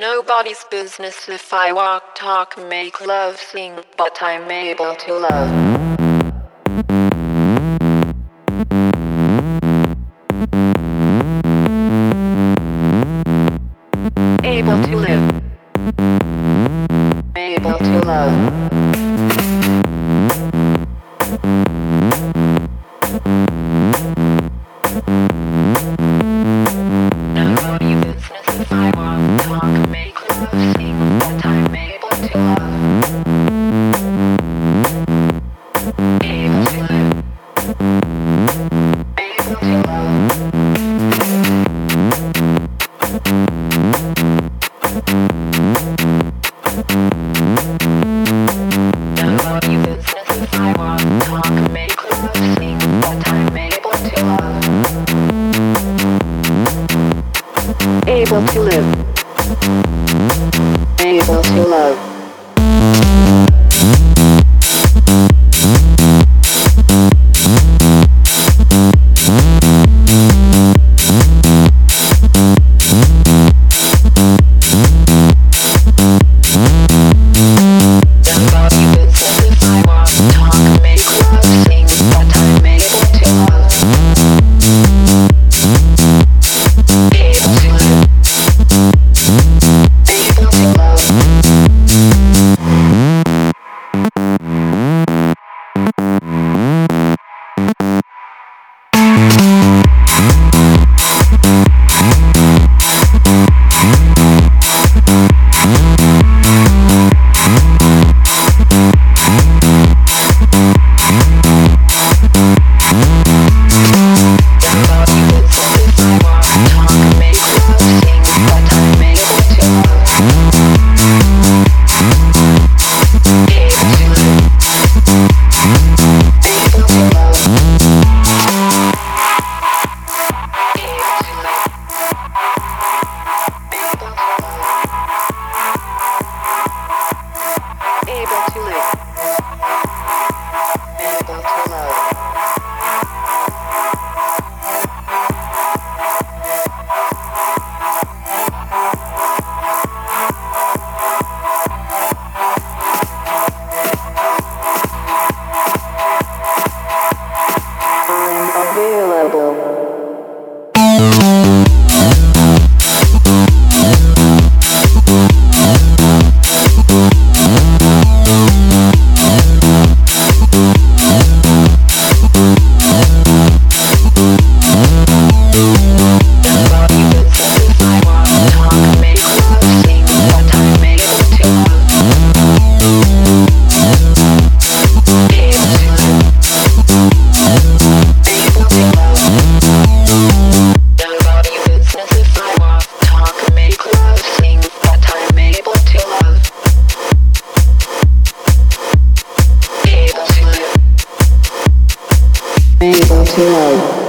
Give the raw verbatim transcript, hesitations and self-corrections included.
nobody's business if I walk, talk, make love, sing, but I'm able to love. Able to live. Able to love. Nobody business if I walk, talk, make love, sing, but I'm able to love. Able to live. Able to love. Nobody business if I walk, talk, make love, sing, but I'm able to love. Able to live. Able to love. Able to love.